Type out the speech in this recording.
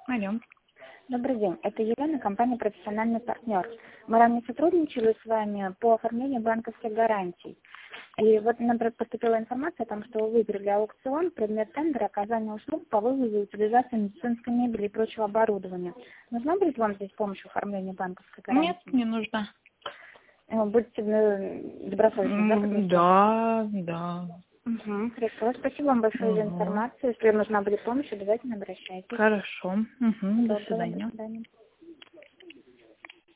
Алло. Добрый день, это Елена, компания «Профессиональный партнер». Мы ранее сотрудничали с вами по оформлению банковских гарантий. И вот нам поступила информация о том, что вы выиграли аукцион, предмет тендера, оказание услуг по вывозу и утилизации медицинской мебели и прочего оборудования. Нужна будет вам здесь помощь в оформлении банковской Нет, гарантии? не нужно. Будете добросовестны, да? Да. Угу, хорошо. Спасибо вам большое за Угу. информацию. Если нужна будет помощь, обязательно обращайтесь. Хорошо. До Доброго, до свидания. свидания.